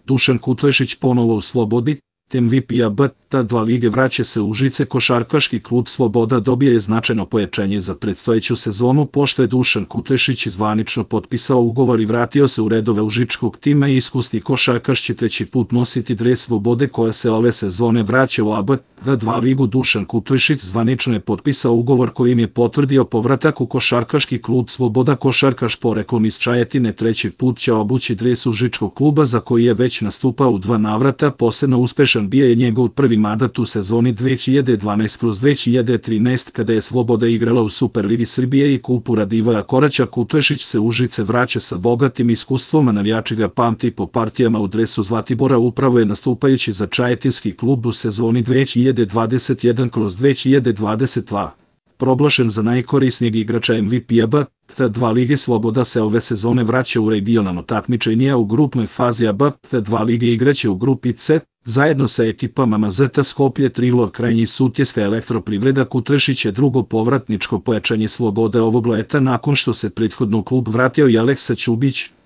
Dušan Kutlešić ponovo u Slobodi, MVP-a BT2 lige vraća se u Užice. Košarkaški klub Sloboda dobije je značajno pojačanje za predstojeću sezonu pošto je Dušan Kutlešić zvanično potpisao ugovor i vratio se u redove užičkog tima i iskusni košarkaš će treći put nositi dres Slobode koja se ove sezone vraća u BT2 ligu. Dušan Kutlešić zvanično je potpisao ugovor kojim je potvrdio povratak u košarkaški klub Sloboda. Košarkaš poreklom iz Čajetine treći put će obući dres užičkog kluba za koji je već nastupao u 2 navrata. Posebno uspešan bio je njegov prvi mandat u sezoni 2012/2013 kada je Sloboda igrala u Superligi Srbije i kupu Radivoja Koraća. Kutlešić se u Užice vraća sa bogatim iskustvom, a navijači ga pamte po partijama u dresu Zlatibora. Upravo je nastupajući za Čajetinski klub u sezoni 2021/2022 proglašen za najkorisnijeg igrača MVP-a BT2 lige. Sloboda se ove sezone vraća u regionalno takmičenje, u grupnoj fazi BT2 lige igraće u grupi C zajedno sa ekipama Mazeta Skoplje, Trilor, Krajnji, Sutjeska, Elektroprivreda. Kutlešić je drugo povratničko pojačanje Slobode ovog leta nakon što se prethodno klub vratio i Aleksa Ćubić.